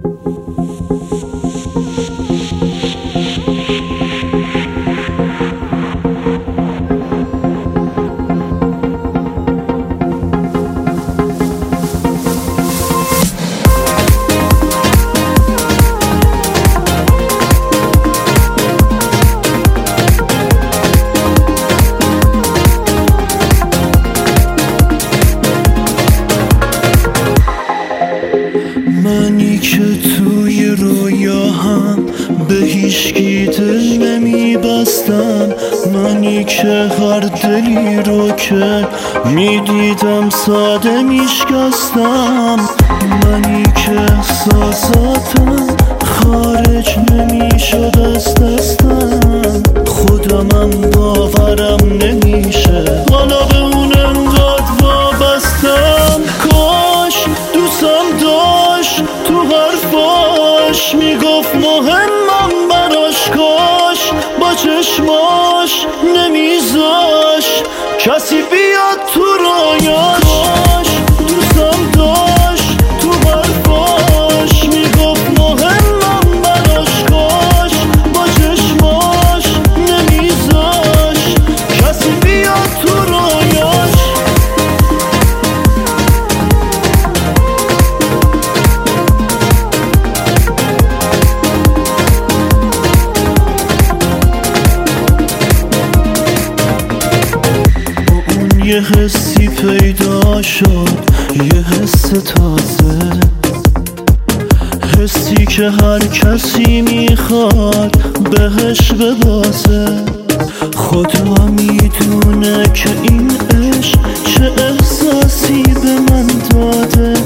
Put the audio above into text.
منی که توی رویاهم به هیچکی دل نمیبستم، منی که هر دلی رو که میدیدم ساده میشکستم، منی که احساساتم خارج نمیشد از دستم، خودمم باورم نمیشه حالا به اون انقدر وابستم. کاش دوستم داشت تو حرفاش میگفت مهمم براش، کاش با چشماش نمیذاش کسی بیاد تو رویاش. کاش دوستم داشت تو حرفاش میگفت مهمم براش، کاش با چشماش نمیذاش کسی بیاد تو رویاش. یه حسی پیدا شد، یه حس تازه، حسی که هر کسی میخواد بهش ببازه. خدا میدونه که این عشق چه احساسی به من داده.